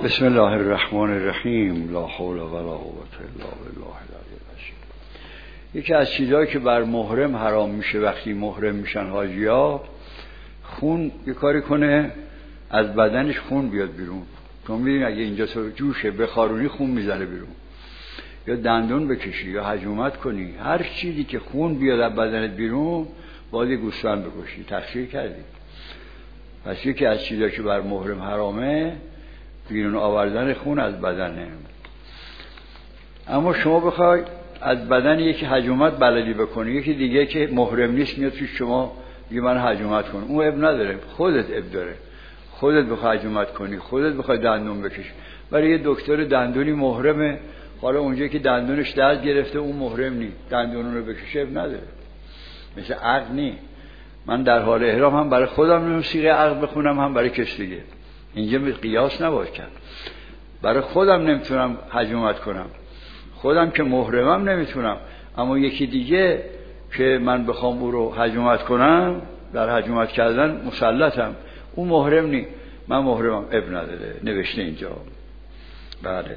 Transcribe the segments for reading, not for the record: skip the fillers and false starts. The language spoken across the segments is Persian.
بسم الله الرحمن الرحیم. لا حول ولا قوة الا بالله العلی العظیم. یکی از چیزایی که بر محرم حرام میشه وقتی محرم میشن حاجی‌ها، خون یه کاری کنه از بدنش خون بیاد بیرون. تو می‌بینی اگه اینجا تو جوشه بخارونی خون میزنه بیرون، یا دندون بکشی یا حجومت کنی، هر چیزی که خون بیاد از بدنت بیرون باید گوسفند بکشی. تخشیر کردی. پس یکی از چیزایی که بر محرم حرامه بیرون آوردن خون از بدنه. اما شما بخوای از بدن یکی حجومت بلدی بکنی، یکی دیگه که محرم نیست میاد توی شما میگه من حجومت کن، اون اب نداره، خودت اب داره. خودت بخوای حجومت کنی، خودت بخوای دندون بکشی. برای یه دکتر دندونی محرمه، حالا اونجایی که دندونش درد گرفته اون محرم نیست، دندون رو بکشه اب نداره. مثل عقد نیست. من در حال احرام هم برای خودم نمی‌تونم صیغه عقد بخونم، هم برای کسی دیگه. اینجا به قیاس نباید کرد. برای خودم نمیتونم حجومت کنم، خودم که محرمم نمیتونم، اما یکی دیگه که من بخوام او رو حجومت کنم، در حجومت کردن مسلطم، اون محرم نی، من محرمم، اب نداره. نوشته اینجا. بله.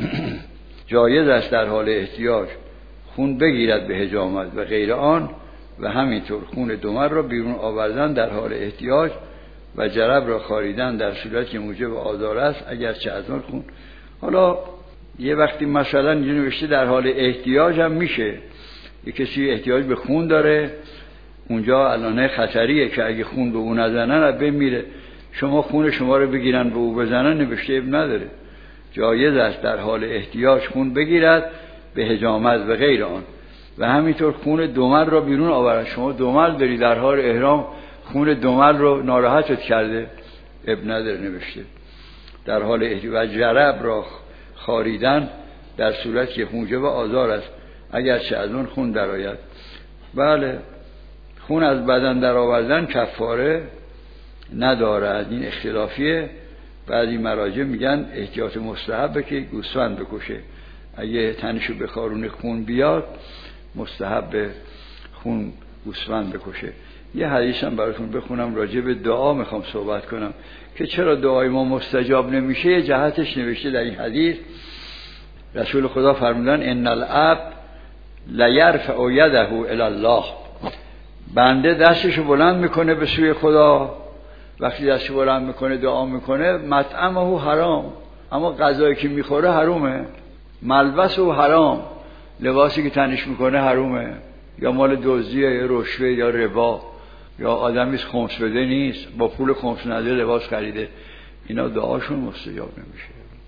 جایز است در حال احتیاج خون بگیرد به حجامت و غیر آن، و همینطور خون دمر را بیرون آوردن در حال احتیاج و جرب را خاریدن در صورتی که موجب آزار است، اگرچه از آن خون. حالا یه وقتی مثلا اینجا نوشته در حال احتیاج هم میشه، یه کسی احتیاج به خون داره، اونجا علامه خطریه که اگه خون به اون نزنن از بین میره. شما خون شما رو بگیرن به او بزنن، نوشته اب نداره. جایز است در حال احتیاج خون بگیرد به حجامت و غیر آن، و همینطور خون دمل را بیرون آورد. شما دمل داری در حال احرام، خون دمل رو ناراحتت کرده، اب نداره. نوشته در حال احتیاج و جرب را خاریدن در صورت که موجب آزار است، اگرچه از اون خون درآید. بله، خون از بدن در آوردن کفاره ندارد، این اختلافیه. بعضی مراجع میگن احتیاط مستحبه که گوسفند بکشه، اگه تنشو بخارونه خون بیاد مستحب خون گوسفند بکشه. یه حدیث هم براتون بخونم راجع به دعا میخوام صحبت کنم که چرا دعای ما مستجاب نمیشه. یه جهتش نوشته در این حدیث. رسول خدا فرمودن ان العبد لیرفع یده الی الله، بنده دستشو بلند میکنه به سوی خدا، وقتی دستشو بلند میکنه دعا میکنه، مطعمه حرام، اما غذایی که میخوره حرومه، ملبسه حرام، لباسی که تنش میکنه حرومه، یا مال دزدیه یا رشوه یا ربا، یا آدمی خمس بده نیست، با پول خمس نده لباس خریده، اینا دعاشون مستجاب نمیشه.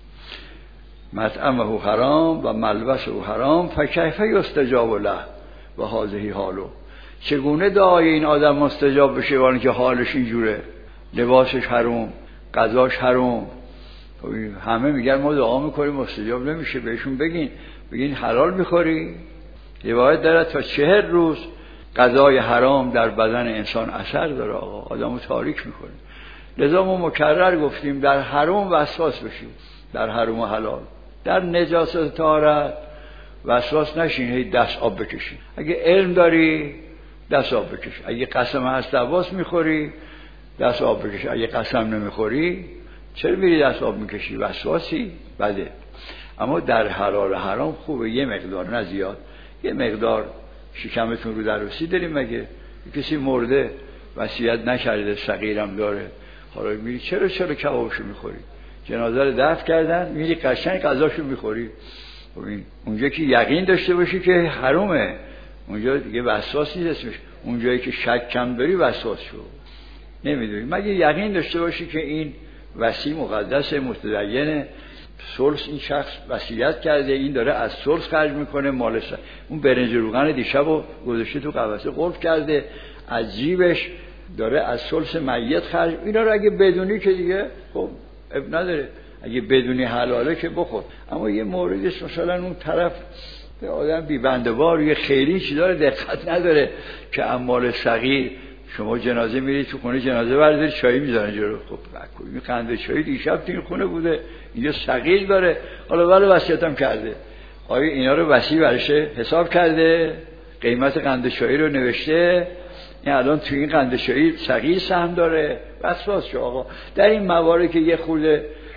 مطعمه حرام و ملبسه حرام، فکیف یستجاب له و هذه حالو. چگونه دعای این آدم مستجاب بشه وانی که حالش اینجوره، لباسش حرام، غذاش حرام. همه میگن ما دعا میکنیم مستجاب نمیشه. بهشون بگین حلال میخوری؟ روایت داره تا 40 روز غذای حرام در بدن انسان اثر داره. آقا آدمو تاریک میکنه. لذا ما مکرر گفتیم در حرام وسواس بشیم، در حرام و حلال. در نجاست طهارت وسواس نشین، هی دست آب بکشین. اگه علم داری دست آب بکش. اگه قسم هست دواس میخوری دست آب بکش. اگه قسم نمیخوری چرا میری دست آب میکشی؟ وسواسی بده. اما در حلال و حرام خوبه یه مقدار، نه زیاد. یه مقدار شکمتون رو دررسی داریم. مگه کسی مرده وصیت نکرده، صغیرم داره، حالا میری چرا کبابشو میخوری؟ جنازه رو دفن کردن میری قشنگ غذاشو میخوری. اونجا که یقین داشته باشی که حرامه، اونجا دیگه وسواس نیست اسمش. اونجایی که شک کم داری وسواس شو. نمیدونی، مگه یقین داشته باشی که این وصی مقدس متدینه، ثلث این شخص وصیت کرده، این داره از ثلث خرج میکنه، مال اون برنج روغن دیشبو گذاشته تو قفسه قلف کرده، از جیبش داره از ثلث میت خرج. اینا رو اگه بدونی که دیگه خب اب نداره، اگه بدونی حلاله که بخور. اما یه موردش مثلا اون طرف به آدم بی بنده‌وار یه خیلی چی داره، دقت نداره که اموال صغیر. شما جنازه میری تو خونه جنازه برداری چای میذارن جلو، خب این قند چای دیشب تو این خونه بوده، اینجا صغیر داره، حالا ولی وصیتم کرده. آیا اینا رو وصی برشه حساب کرده؟ قیمت قند چای رو نوشته؟ این الان تو این قند چای صغیر سهم داره؟ وسواس شو آقا. در این موارد که یه خورده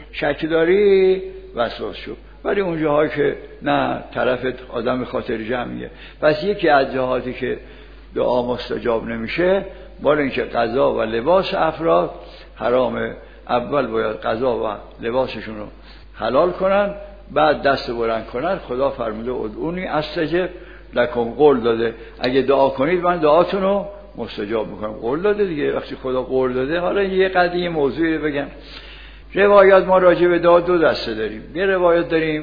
شک داری وسواس شو. ولی اون جاهایی که نه، طرفت آدم خاطر جمعیه. پس یکی از جهاتی که دعا مستجاب نمیشه، بالا اینکه غذا و لباس افراد حرامه. اول باید غذا و لباسشون رو حلال کنن، بعد دست بلند کنن. خدا فرموده ادعونی استجب لکم، قول داده اگه دعا کنید من دعاتون رو مستجاب میکنم. قول داده دیگه. وقتی خدا قول داده، حالا یه قضیه موضوعی رو بگم. روایات ما راجع به دعا دو دسته داریم. یه روایت داریم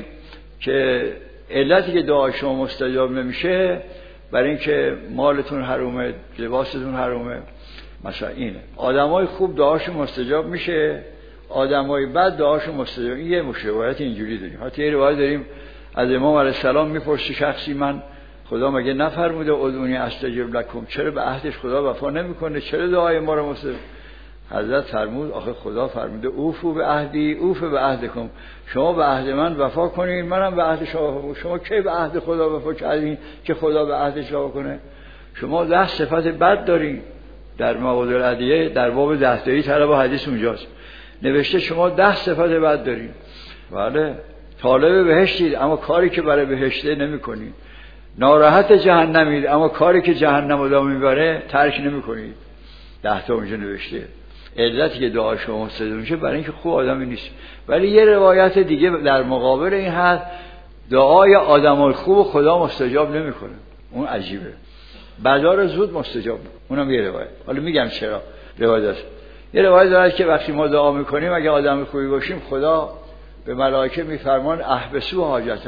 که علتی که دعا شما مستجاب نمیشه برای اینکه مالتون حرومه، لباستون حرومه. مثلا اینه، آدمای خوب دعاشون مستجاب میشه، آدمای بد دعاشون مستجاب. این یه روایت اینجوری داریم. حتی یه روایت داریم از امام علیه السلام میپرسه شخصی، من خدا مگه نفرموده ادعونی استجب لکم؟ چرا به عهدش خدا وفا نمیکنه؟ چرا دعای ما رو مستجاب؟ حضرت فرمود آخه خدا فرموده اوفو به عهدی اوف به عهدکم، شما به عهد من وفا کنین منم به عهد شما وفا کنم. شما کی به عهد خدا وفا کردین که خدا به عهدش وفا کنه؟ شما 10 صفت بد دارین. در مواد الادیه در باب 10 تایی طلب حدیث اونجاست نوشته شما 10 صفت بد دارین. بله، طالب بهشتید اما کاری که برای بهشته نمی‌کنید. ناراحت جهنمید اما کاری که جهنم رو میبره ترک نمی‌کنید. 10 تا اونجا نوشته. علتی که دعا شما مستجاب میشه برای اینکه خوب آدمی نیست. ولی یه روایت دیگه در مقابل این هست، دعای آدمای خوب خدا مستجاب نمیکنه. اون عجیبه. بدار زود مستجاب. اونم یه روایت. حالا میگم چرا روایت است. یه روایت داره که وقتی ما دعا میکنیم اگه آدم خوبی باشیم، خدا به ملائکه میفرمان احبسو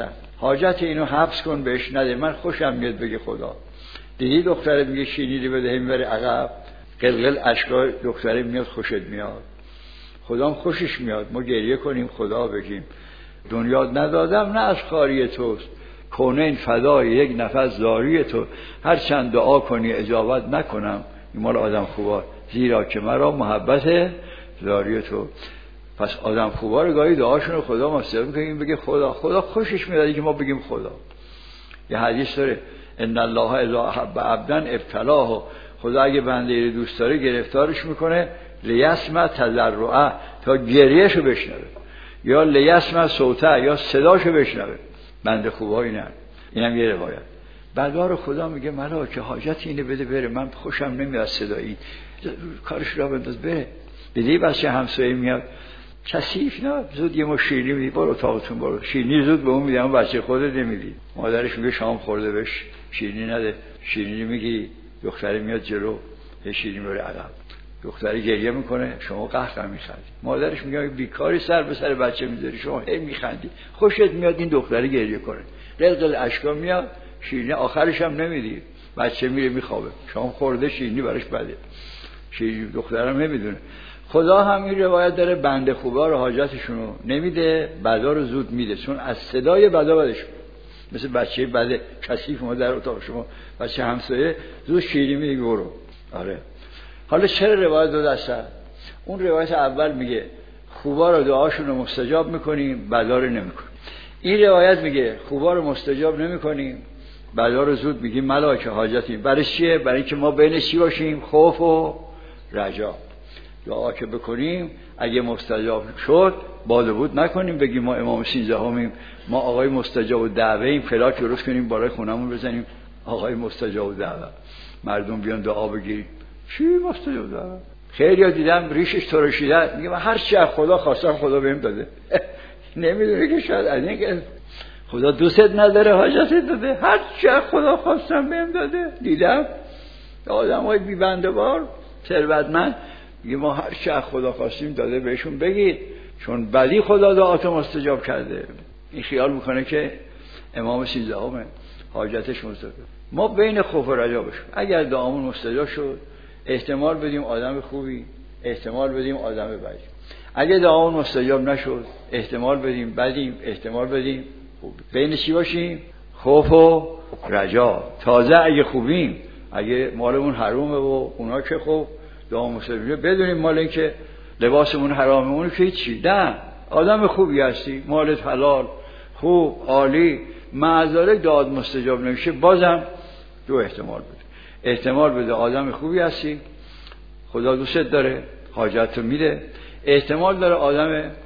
حاجت اینو حبس کن بهش نده. من خوشم میاد بگه خدا. دیدی دختره میگه شیرینی بده میبره عقب، قلقل اشکای دختره میاد خوشت میاد. خدا خوشش میاد. ما گریه کنیم خدا بگیم دنیا ندادم نه از خاری توست، کونین فدای یک نفس زاری تو، هر چند دعا کنی اجابت نکنم. این مال آدم خوبا، زیرا که مرا محبت زاری تو. پس آدم خوبا رو گاهی دعاشون رو خدا مستجاب میکنه. این بگه خدا خوشش میاد که ما بگیم خدا. یه حدیث داره ان الله اذا احب عبدا ابتلاه، خدا اگه بنده رو دوست داره گرفتارش میکنه لیسمع تضرعه، تا گریهشو بشنوه، یا لیسمع صوته، یا صداشو بشنوه. بنده خوبا اینم یه روایت. بعدا خدا میگه ملائکه حاجت اینه بده بره، من خوشم نمیاد صدایی، کارش را بنداز بره. دیدی بچه همسایه میاد کثیف نه، زود یه مش شیرینی میدی برو اتاقتون برو. شیرینی زود به اون میدی اما بچه خودت نمیدی. مادرش میگه شام خورده بهش شیرینی نده. شیرینی میگی، دختری میاد جلو یه شیرینی بره عقب. دختری گریه میکنه، شما قهقه میخندی. مادرش میگه بیکاری سر به سر بچه میذاری، شما هی میخندی. خوشت میاد این دختری گریه کنه، قلقل اشکا میاد، شیرینی آخرش هم نمیدی، بچه میره میخوابه. شما خورده شیرینی براش بده. شیرینی دخترم نمیدونه. خدا هم این روایت داره بنده خوبا رو حاجتشونو نمیده، بدا رو زود میده، چون از صدای بدا بدش. مثل بچه بده کثیف ما در اتاق شما، بچه همسایه زود شیرینی میگه برو. آره. حالا چرا روایت دو دسته؟ اون روایت اول میگه خوبا رو دعاشون رو مستجاب میکنیم، بدا رو نمیکنیم. این روایت میگه خوبا رو مستجاب نمیکنیم، بدا رو زود میگیم ملائکه حاجتیم. برای چیه؟ برای اینکه ما بین چی باشیم؟ خوف و رجا. دعا که بکنیم اگه مستجاب شد باده بود نکنیم بگیم ما امام 13 ما آقای مستجاب الدعوه ایم، فلاک درست کنیم بالای خونمون بزنیم آقای مستجاب الدعوه، مردم بیان دعا بگیریم. چی مستجاب الدعوه؟ خیلی دیدم ریشش ترشیده، میگه من هر چی از خدا خواستم خدا بهم داده. نمیدونه که شاید از اینکه خدا دوست نداره حاجت داده، هر چی از خدا خواستم بهم داده. دیدم آدمای بی بنده بار ثروتمند میگه ما هر چی از خدا خواستیم داده، بهشون بگید چون بدی خدا دعاتو مستجاب کرده. این خیال میکنه که امام 13 حاجتش مستجاب. ما بین خوف و رجا باشیم. اگر دعامون مستجاب شد احتمال بدیم آدم خوبی، احتمال بدیم آدم بدی. اگه دعامون مستجاب نشد احتمال بدیم بدیم، احتمال بدیم خوبی. بین چی باشیم؟ خوف و رجا. تازه اگه خوبیم، اگه مالمون حرومه و اونا که خوب دعا مستجاب، بدونیم مال این که لباسمون حرامه اون که هیچی. نه، آدم خوبی هستی، مالت حلال، خوب، عالی، معذالک دعات مستجاب نمیشه، بازم دو احتمال بده. احتمال بده آدم خوبی هستی، خدا دوست داره، حاجت رو میده. احتمال داره آدم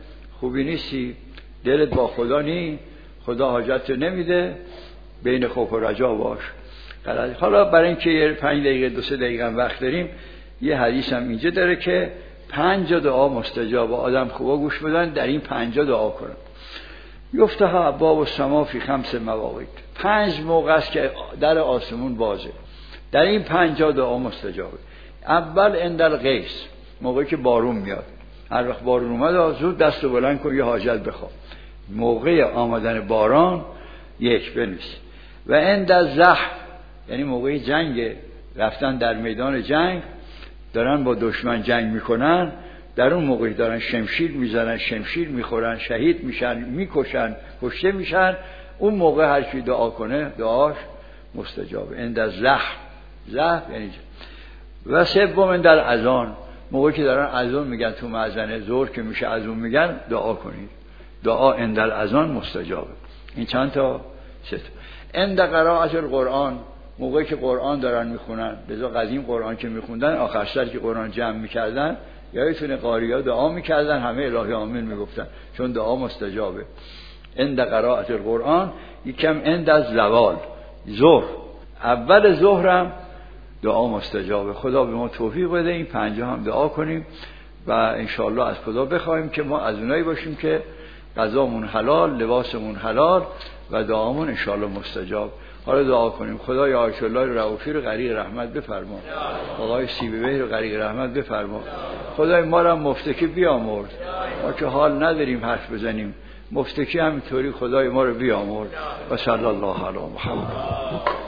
خوبی نیستی، دلت با خدا نی، خدا حاجت نمیده، بین خوف و رجا باش. حالا برای اینکه یه 5 دقیقه 2-3 دقیقه وقت داریم، یه حدیث هم اینجا داره که 5 دعا مستجاب، آدم خوبا گوش بدن در این 5 دعا کنن. یفتح ابواب السما فی 5 مواقیت، 5 موقع است که در آسمون بازه، در این 5 دعا مستجابه. اول عند الغیث، موقعی که بارون میاد، هر وقت بارون اومد زود دستو بلند کن یه حاجت بخواه، موقع آمدن باران یک بنویس. و عند الزحف، یعنی موقع جنگ، رفتن در میدان جنگ دارن با دشمن جنگ میکنن، در اون موقعی دارن شمشیر میزنن، شمشیر میخورن، شهید میشن، میکشن، کشته میشن، اون موقع هر کی دعا کنه دعاش مستجابه. عند الزحف، زحف یعنی و سوم در اذان، موقعی که دارن اذان میگن تو مأذن ظهر که میشه اذان میگن دعا کنید، دعا عند الاذان مستجابه. این چند تا؟ 3 تا. عند قراءت القرآن، موقعی که قرآن دارن میخونن، بذار قدیم قرآن که میخوندن آخر سر که قرآن جمع میکردن یادتونه قاری‌ها دعا میکردن، همه الهی آمین میگفتن چون دعا مستجابه. عند قراءت القرآن. یکم عند الزوال، ظهر، اول ظهرم دعا مستجابه. خدا به ما توفیق بده این 5 هم دعا کنیم و انشاءالله از خدا بخوایم که ما از اونایی باشیم که غذامون حلال، لباسمون حلال و دعامون انشاءالله مستجاب. حالا دعا کنیم. خدای آیت الله رؤوفی رو غریق رحمت بفرما، آقای سیبوی رو غریق رحمت بفرما. خدای ما رو مفتکی بیامرز، ما که حال نداریم حرف بزنیم، مفتکی همینطوری خدای ما رو بیامرز. و صلی الله علی محمد.